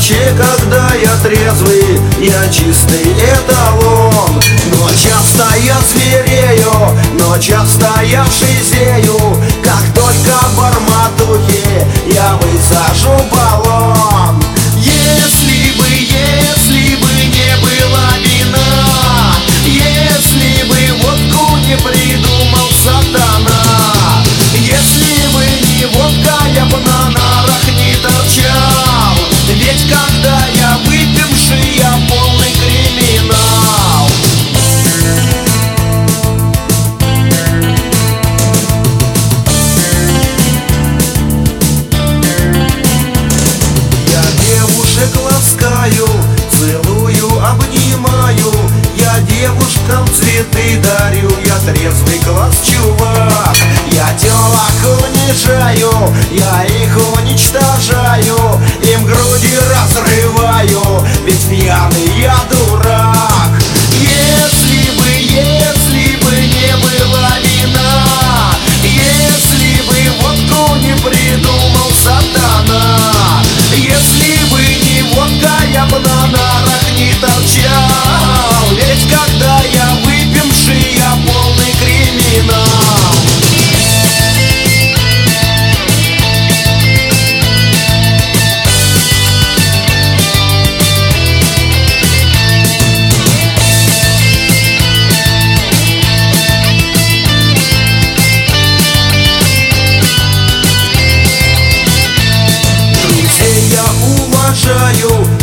ночей, когда я трезвый, я чистый эталон. Но часто я зверею, но часто я шизею. Как только в арматухе я высажу баллон. Если бы не было вина, если бы водку не придумал сатана, если бы не водка, я бы на нарах не торчал. Ведь когда я выпивший, я полный криминал. Я девушек ласкаю, целую, обнимаю. Я девушкам цветы дарю, я трезвый класс чувак. Я телок унижаю, я их уничтожаю, им груди разрываю, ведь пьяный я дурак. Если бы не было вина, если бы водку не придумал сатана, если бы не водка, я бы на нарах не торчал. Ведь когда я выпивший, я полный криминал. Друзей я уважаю,